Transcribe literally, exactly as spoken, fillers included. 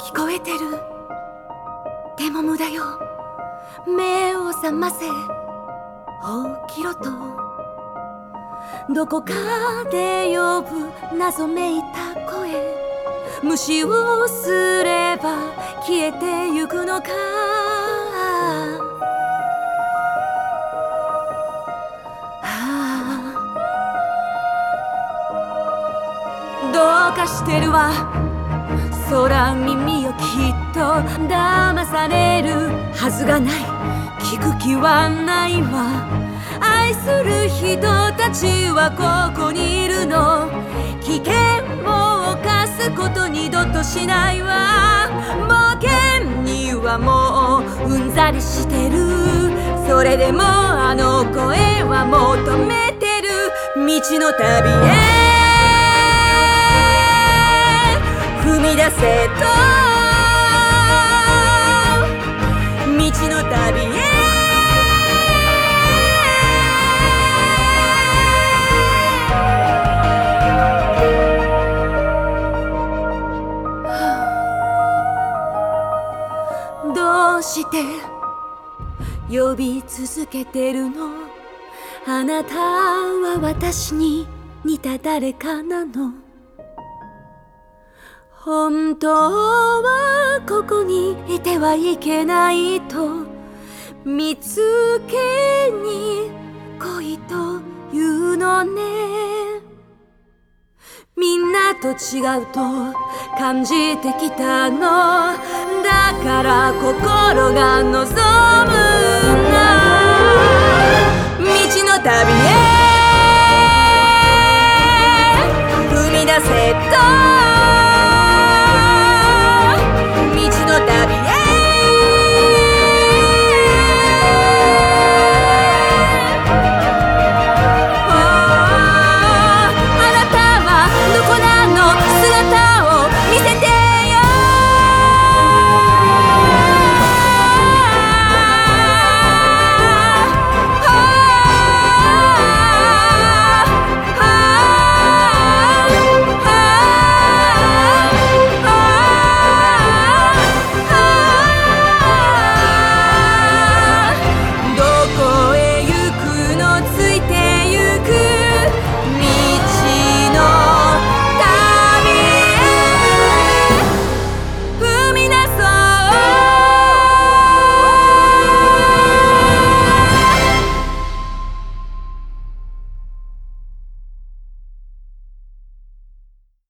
聞こえてる。でも無駄よ。目を覚ませ、起きろと。どこかで呼ぶ謎めいた声。無視をすれば消えてゆくのか。どうかしてるわ空耳よ。きっと騙されるはずがない。聞く気はないわ。愛する人たちはここにいるの。危険を冒すこと二度としないわ。冒険にはもううんざりしてる。それでもあの声は求めてる。未知の旅へ踏み出せと。未知の旅へどうして呼び続けてるの。あなたは私に似た誰かなの。本当はここにいてはいけないと見つけに来いというのね。みんなと違うと感じてきたの。だから心が望むんだ。未知の旅へ踏み出せと。